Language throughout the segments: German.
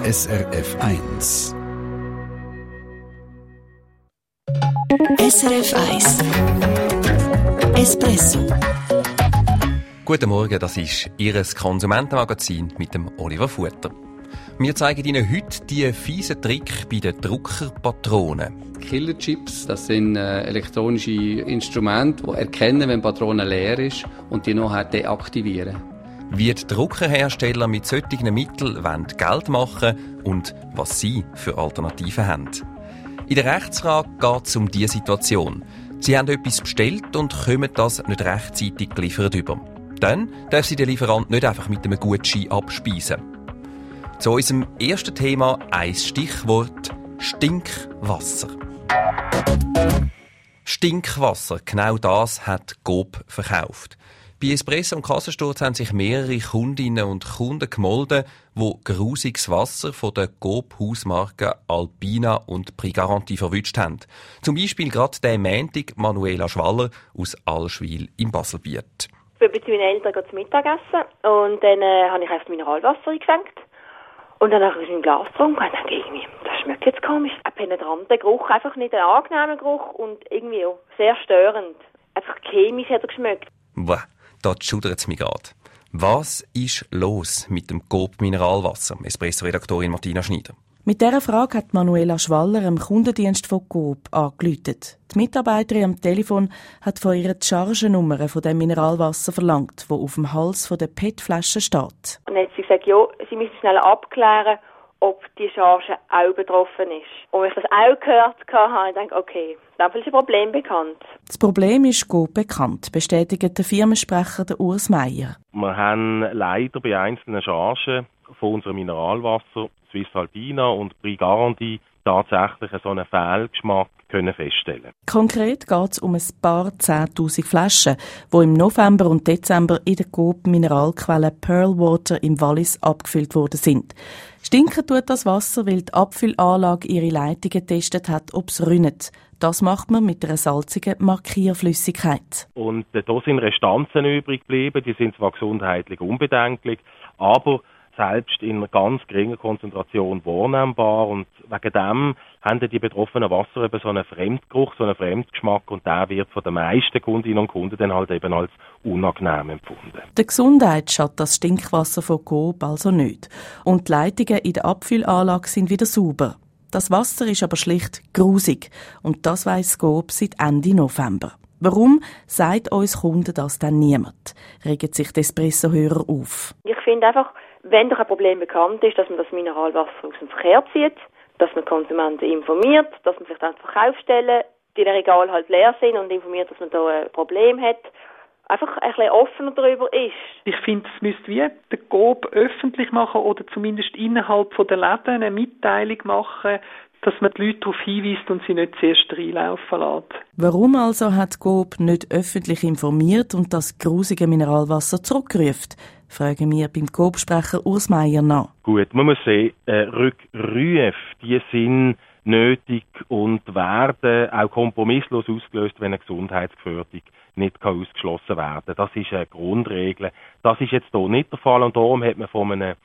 SRF 1. SRF 1 Espresso. Guten Morgen, das ist Ihr Konsumentenmagazin mit dem Oliver Futter. Wir zeigen Ihnen heute die fiesen Trick bei den Druckerpatronen. Killerchips, das sind elektronische Instrumente, die erkennen, wenn die Patrone leer ist und die nachher deaktivieren. Wie die Druckerhersteller mit solchen Mitteln Geld machen wollen und was sie für Alternativen haben. In der Rechtsfrage geht es um diese Situation. Sie haben etwas bestellt und kommen das nicht rechtzeitig geliefert über. Dann darf sie der Lieferant nicht einfach mit einem Gutschein abspeisen. Zu unserem ersten Thema ein Stichwort: Stinkwasser. Stinkwasser, genau das hat Coop verkauft. Bei Espresso und Kassensturz haben sich mehrere Kundinnen und Kunden gemeldet, die grusiges Wasser von der Coop-Hausmarken Alpina und Prigaranti verwünscht haben. Zum Beispiel gerade der Montag Manuela Schwaller aus Allschwil im Baselbiet. Ich bin bei meinen Eltern zum Mittagessen und dann habe ich einfach Mineralwasser eingeschenkt. Und dann habe ich ein Glas getrunken und dachte irgendwie, das schmeckt jetzt komisch. Ein penetranter Geruch, einfach nicht ein angenehmer Geruch und irgendwie auch sehr störend. Einfach chemisch hat er geschmeckt. Boah, da schudert es mich gerade. Was ist los mit dem Coop Mineralwasser? Espresso-Redaktorin Martina Schneider. Mit dieser Frage hat Manuela Schwaller im Kundendienst von Coop angerufen. Die Mitarbeiterin am Telefon hat von ihr die Chargennummer von dem Mineralwasser verlangt, wo auf dem Hals von der PET-Flasche steht. Und dann hat sie gesagt, ja, sie müssen schnell abklären, ob die Charge auch betroffen ist. Und als ich das auch gehört habe, ich gedacht, okay, dann ist ein Problem bekannt. Das Problem ist Coop bekannt, bestätigt der Firmensprecher Urs Meier. Wir haben leider bei einzelnen Chargen von unserem Mineralwasser Swiss Alpina und Prigaranti tatsächlich so einen Fehlgeschmack können feststellen. Konkret geht es um ein paar 10'000 Flaschen, die im November und Dezember in der Coop Mineralquelle Pearl Water im Wallis abgefüllt worden sind. Stinken tut das Wasser, weil die Abfüllanlage ihre Leitungen getestet hat, ob es rinnt. Das macht man mit einer salzigen Markierflüssigkeit. Und da sind Restanzen übrig geblieben, die sind zwar gesundheitlich unbedenklich, aber selbst in einer ganz geringen Konzentration wahrnehmbar und wegen dem haben die betroffenen Wasser eben so einen Fremdgeruch, so einen Fremdgeschmack und der wird von den meisten Kundinnen und Kunden dann halt eben als unangenehm empfunden. Der Gesundheit schadet das Stinkwasser von Coop also nicht. Und die Leitungen in der Abfüllanlage sind wieder sauber. Das Wasser ist aber schlicht grusig und das weiss Coop seit Ende November. Warum sagt uns Kunden das dann niemand? Regen sich die Espresso-Hörer auf. Ich finde einfach, wenn doch ein Problem bekannt ist, dass man das Mineralwasser aus dem Verkehr zieht, dass man Konsumenten informiert, dass man vielleicht an die Verkaufsstellen, die in der Regal halt leer sind und informiert, dass man da ein Problem hat, einfach ein bisschen offener darüber ist. Ich finde, es müsste wie der Coop öffentlich machen oder zumindest innerhalb der Läden eine Mitteilung machen, dass man die Leute darauf hinweist und sie nicht zuerst reinlaufen lässt. Warum also hat Coop nicht öffentlich informiert und das grusige Mineralwasser zurückgerufen? Fragen wir beim Coop-Sprecher Urs Meier nach. Gut, man muss sehen, Rückrufe, die sind nötig und werden auch kompromisslos ausgelöst, wenn eine Gesundheitsgefährdung nicht ausgeschlossen werden kann. Das ist eine Grundregel. Das ist jetzt hier nicht der Fall und darum hat man von einem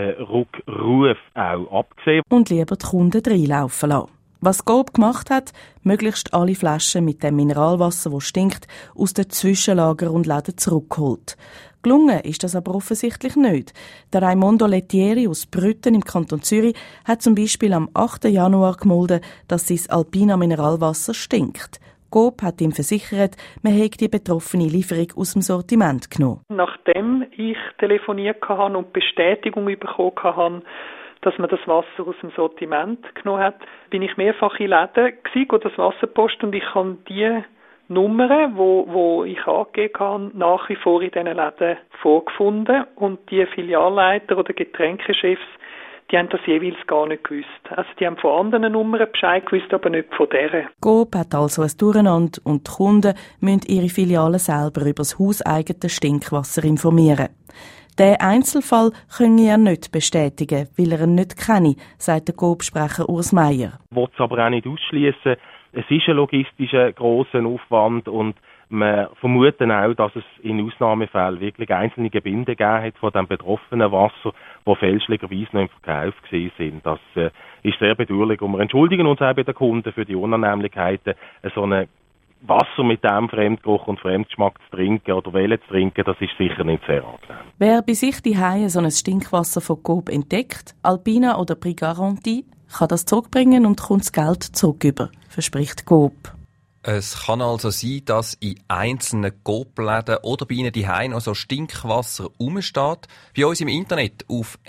Rückruf auch abgesehen. Und lieber die Kunden reinlaufen lassen. Was Coop gemacht hat, möglichst alle Flaschen mit dem Mineralwasser, das stinkt, aus den Zwischenlager und Läden zurückgeholt. Gelungen ist das aber offensichtlich nicht. Der Raimondo Lettieri aus Brütten im Kanton Zürich hat zum Beispiel am 8. Januar gemeldet, dass sein Alpina Mineralwasser stinkt. Coop hat ihm versichert, man hätte die betroffene Lieferung aus dem Sortiment genommen. Nachdem ich telefoniert habe und Bestätigung bekommen habe, dass man das Wasser aus dem Sortiment genommen hat, bin ich mehrfach in Läden gewesen, das Wasserpost, und ich habe die Nummern, wo ich angegeben habe, nach wie vor in diesen Läden vorgefunden. Und die Filialleiter oder Getränkechefs, die haben das jeweils gar nicht gewusst. Also die haben von anderen Nummern Bescheid gewusst, aber nicht von dieser. Coop hat also ein Durcheinander und die Kunden müssen ihre Filialen selber über das hauseigene Stinkwasser informieren. Den Einzelfall könne er nicht bestätigen, weil er ihn nicht kenne, sagt der Coop-Sprecher Urs Meier. Ich will es aber auch nicht ausschliessen. Es ist ein logistischer grosser Aufwand und wir vermuten auch, dass es in Ausnahmefällen wirklich einzelne Gebinde gegeben hat von dem betroffenen Wasser, die fälschlicherweise noch im Verkauf gewesen sind. Das ist sehr bedauerlich und wir entschuldigen uns auch bei den Kunden für die Unannehmlichkeiten. So eine Wasser mit diesem Fremdgeruch und Fremdgeschmack zu trinken oder wählen zu trinken, das ist sicher nicht sehr angenehm. Wer bei sich die Haie so ein Stinkwasser von Coop entdeckt, Alpina oder Prix Garantie, kann das zurückbringen und kommt das Geld zurück über, verspricht Coop. Es kann also sein, dass in einzelnen Coop-Läden oder bei Ihnen daheim noch so Stinkwasser rumsteht. Bei uns im Internet auf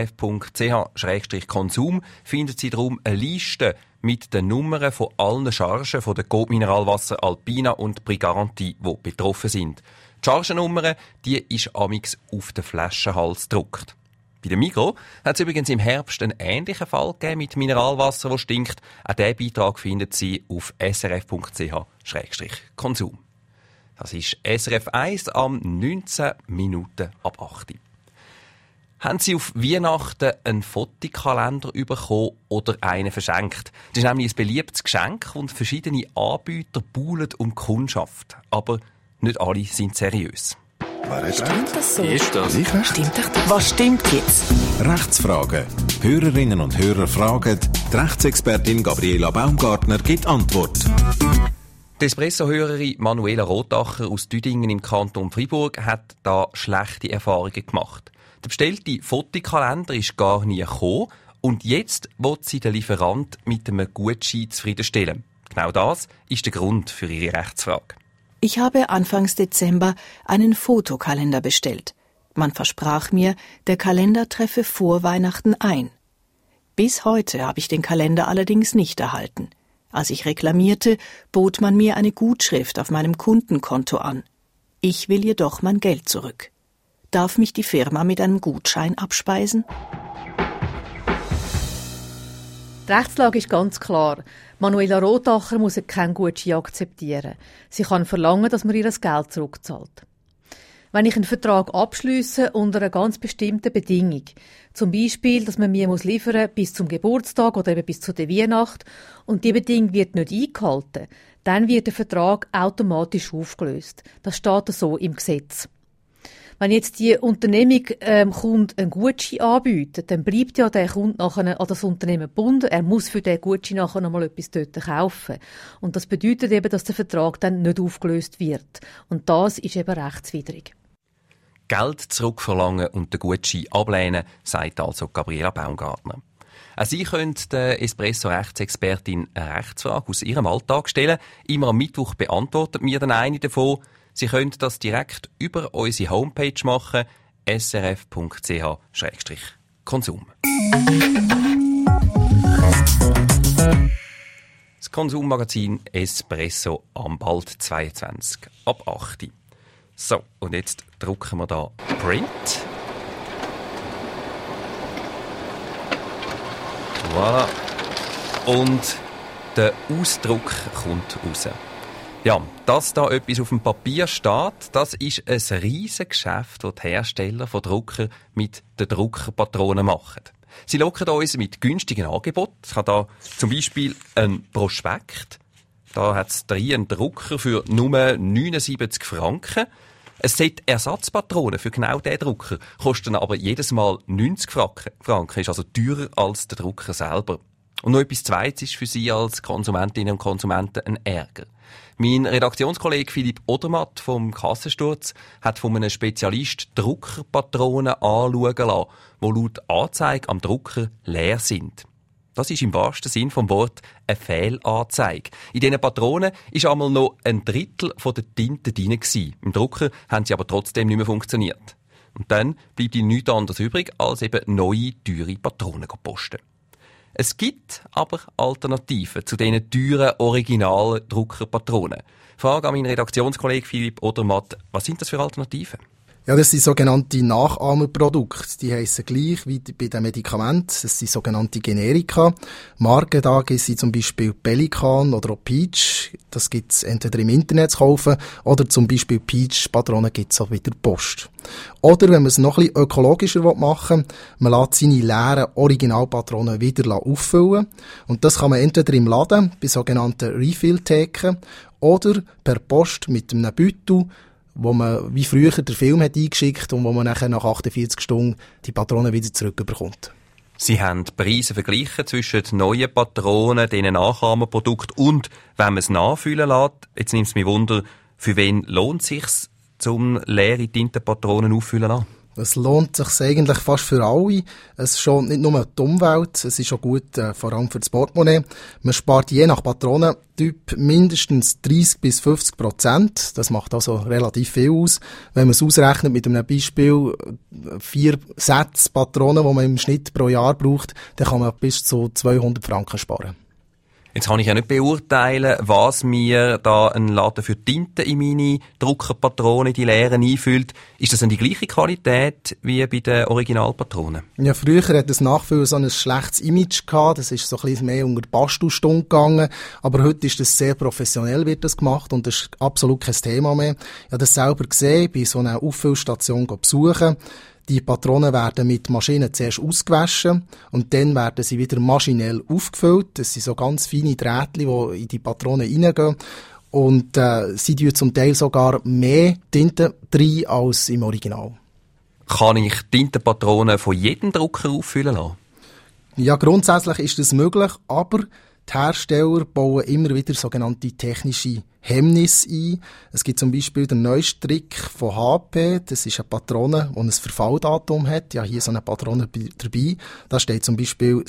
srf.ch/konsum finden Sie darum eine Liste mit den Nummern von allen Chargen von der Coop Mineralwasser Alpina und Prix Garantie, die betroffen sind. Die Chargennummer, die ist amix auf den Flaschenhals gedruckt. Bei der Migros hat es übrigens im Herbst einen ähnlichen Fall gegeben mit Mineralwasser, das stinkt. Auch diesen Beitrag finden Sie auf srf.ch/konsum. Das ist SRF 1 am 19 Minuten ab 8 Uhr. Haben Sie auf Weihnachten einen Fotokalender bekommen oder einen verschenkt? Das ist nämlich ein beliebtes Geschenk und verschiedene Anbieter buhlen um Kundschaft. Aber nicht alle sind seriös. Stimmt das so? Ist das? Nicht recht? Stimmt doch das? Was stimmt jetzt? Rechtsfragen. Hörerinnen und Hörer fragen, die Rechtsexpertin Gabriela Baumgartner gibt Antwort. Die Espresso-Hörerin Manuela Rotacher aus Düdingen im Kanton Freiburg hat da schlechte Erfahrungen gemacht. Der bestellte Fotokalender ist gar nie gekommen und jetzt will sie den Lieferant mit einem Gutschein zufriedenstellen. Genau das ist der Grund für ihre Rechtsfrage. Ich habe Anfangs Dezember einen Fotokalender bestellt. Man versprach mir, der Kalender treffe vor Weihnachten ein. Bis heute habe ich den Kalender allerdings nicht erhalten. Als ich reklamierte, bot man mir eine Gutschrift auf meinem Kundenkonto an. Ich will jedoch mein Geld zurück. Darf mich die Firma mit einem Gutschein abspeisen? Die Rechtslage ist ganz klar. Manuela Rotacher muss keinen Gutschein akzeptieren. Sie kann verlangen, dass man ihr das Geld zurückzahlt. Wenn ich einen Vertrag abschliesse unter einer ganz bestimmten Bedingung, zum Beispiel, dass man mir liefern muss bis zum Geburtstag oder eben bis zu der Weihnacht und die Bedingung wird nicht eingehalten, dann wird der Vertrag automatisch aufgelöst. Das steht so im Gesetz. Wenn jetzt die Unternehmung Kunde einen Gutschein anbietet, dann bleibt ja der Kunde nachher an das Unternehmen gebunden. Er muss für den Gutschein nachher noch mal etwas dort kaufen. Und das bedeutet eben, dass der Vertrag dann nicht aufgelöst wird. Und das ist eben rechtswidrig. Geld zurückverlangen und den Gutschein ablehnen, sagt also Gabriela Baumgartner. Auch Sie können der Espresso-Rechtsexpertin eine Rechtsfrage aus Ihrem Alltag stellen. Immer am Mittwoch beantwortet mir dann eine davon. Sie können das direkt über unsere Homepage machen, srf.ch/konsum. Das Konsummagazin Espresso am bald 22 ab 8. So, und jetzt drucken wir da Print. Voilà. Und der Ausdruck kommt raus. Ja, dass da etwas auf dem Papier steht, das ist ein riesiges Geschäft, das die Hersteller von Drucker mit den Druckerpatronen machen. Sie locken uns mit günstigen Angeboten. Ich habe da zum Beispiel einen Prospekt. Da hat es einen Drucker für nur 79 Franken. Ein Set Ersatzpatronen für genau diesen Drucker kosten aber jedes Mal 90 Franken. Ist also teurer als der Drucker selber. Und noch etwas Zweites ist für Sie als Konsumentinnen und Konsumenten ein Ärger. Mein Redaktionskollege Philipp Odermatt vom Kassensturz hat von einem Spezialist Druckerpatronen anschauen lassen, die laut Anzeige am Drucker leer sind. Das ist im wahrsten Sinn vom Wort eine Fehlanzeige. In diesen Patronen war einmal noch ein Drittel von der Tinte drin. Im Drucker haben sie aber trotzdem nicht mehr funktioniert. Und dann bleibt ihnen nichts anderes übrig, als eben neue, teure Patronen zu posten. Es gibt aber Alternativen zu diesen teuren, originalen Druckerpatronen. Frage an meinen Redaktionskollegen Philipp Odermatt, was sind das für Alternativen? Ja, das sind sogenannte Nachahmerprodukte. Die heissen gleich wie bei den Medikamenten. Das sind sogenannte Generika. Marken da sind zum Beispiel Pelikan oder auch Peach. Das gibt's entweder im Internet zu kaufen oder zum Beispiel Peach-Patronen gibt's auch bei der Post. Oder wenn man es noch ein bisschen ökologischer machen will, man lässt seine leeren Originalpatronen wieder auffüllen. Und das kann man entweder im Laden bei sogenannten Refill-Theken oder per Post mit einem Beutel, wo man wie früher den Film hat eingeschickt und wo man nachher nach 48 Stunden die Patronen wieder zurückbekommt. Sie haben die Preise verglichen zwischen neuen Patronen, diesen Nachahmerprodukten und wenn man es nachfüllen lässt. Jetzt nimmt es mich Wunder, für wen lohnt es sich, zum leere Tintenpatronen auffüllen lassen? Es lohnt sich eigentlich fast für alle. Es schont nicht nur die Umwelt, es ist auch gut, vor allem für das Portemonnaie. Man spart je nach Patronentyp mindestens 30-50%. Das macht also relativ viel aus. Wenn man es ausrechnet mit einem Beispiel 4 Sätze Patronen, die man im Schnitt pro Jahr braucht, dann kann man bis zu 200 Franken sparen. Jetzt kann ich ja nicht beurteilen, was mir da ein Laden für Tinte in meine Druckerpatronen, die leeren, einfüllt. Ist das dann die gleiche Qualität wie bei den Originalpatronen? Ja, früher hat das Nachfüllen so ein schlechtes Image gehabt. Das ist so ein bisschen mehr unter die Bastelstunde gegangen. Aber heute ist das sehr professionell, wird das gemacht und das ist absolut kein Thema mehr. Ich habe das selber gesehen, bei so einer Auffüllstation besuchen. Die Patronen werden mit Maschinen zuerst ausgewaschen und dann werden sie wieder maschinell aufgefüllt. Das sind so ganz feine Drähtchen, die in die Patronen reingehen. Und sie tun zum Teil sogar mehr Tinte rein als im Original. Kann ich Tintenpatronen von jedem Drucker auffüllen lassen? Ja, grundsätzlich ist das möglich, aber die Hersteller bauen immer wieder sogenannte technische Hemmnisse ein. Es gibt zum Beispiel den neuesten Trick von HP. Das ist eine Patrone, die ein Verfalldatum hat. Ja, hier so eine Patrone dabei. Da steht zum Beispiel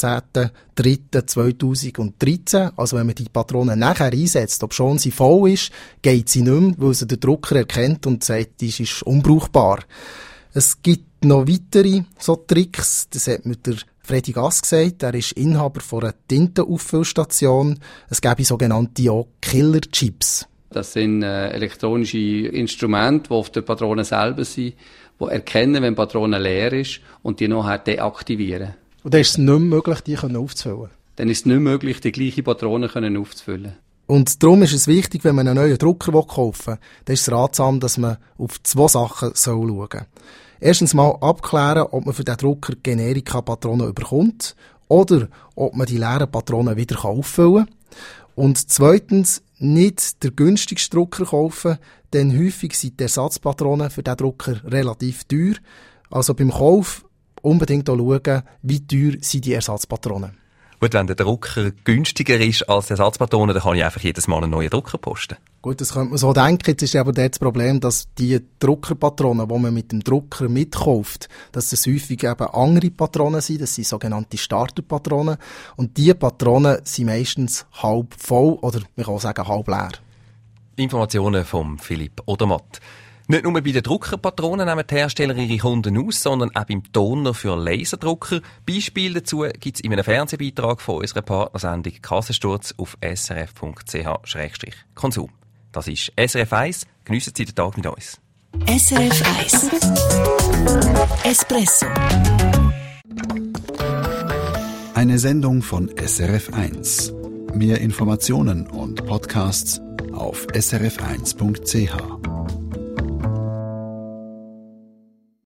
16.03.2013. Also wenn man die Patrone nachher einsetzt, ob schon sie voll ist, geht sie nicht mehr, weil sie der Drucker erkennt und sagt, die ist unbrauchbar. Es gibt noch weitere so Tricks. Das hat mir der Freddy Gass gesagt, er ist Inhaber von einer Tintenauffüllstation. Es gäbe sogenannte auch Killer-Chips. Das sind elektronische Instrumente, die auf der Patrone selber sind, die erkennen, wenn die Patrone leer ist und die nachher deaktivieren. Und dann ist es nicht mehr möglich, die aufzufüllen? Dann ist es nicht möglich, die gleiche Patrone aufzufüllen. Und darum ist es wichtig, wenn man einen neuen Drucker kaufen will, dann ist es ratsam, dass man auf 2 Sachen schauen soll. Erstens mal abklären, ob man für den Drucker Generika-Patronen bekommt oder ob man die leeren Patronen wieder auffüllen kann. Und zweitens, nicht den günstigsten Drucker kaufen, denn häufig sind die Ersatzpatronen für den Drucker relativ teuer. Also beim Kauf unbedingt auch schauen, wie teuer sind die Ersatzpatronen. Gut, wenn der Drucker günstiger ist als die Ersatzpatronen, dann kann ich einfach jedes Mal einen neuen Drucker posten. Gut, das könnte man so denken. Jetzt ist aber das Problem, dass die Druckerpatronen, die man mit dem Drucker mitkauft, dass das häufig eben andere Patronen sind. Das sind sogenannte Starterpatronen. Und diese Patronen sind meistens halb voll oder man kann auch sagen halb leer. Informationen von Philipp Odermatt. Nicht nur bei den Druckerpatronen nehmen die Hersteller ihre Kunden aus, sondern auch beim Toner für Laserdrucker. Beispiele dazu gibt es in einem Fernsehbeitrag von unserer Partnersendung Kassensturz auf srf.ch/konsum. Das ist SRF 1. Geniessen Sie den Tag mit uns. SRF 1 Espresso. Eine Sendung von SRF 1. Mehr Informationen und Podcasts auf srf1.ch.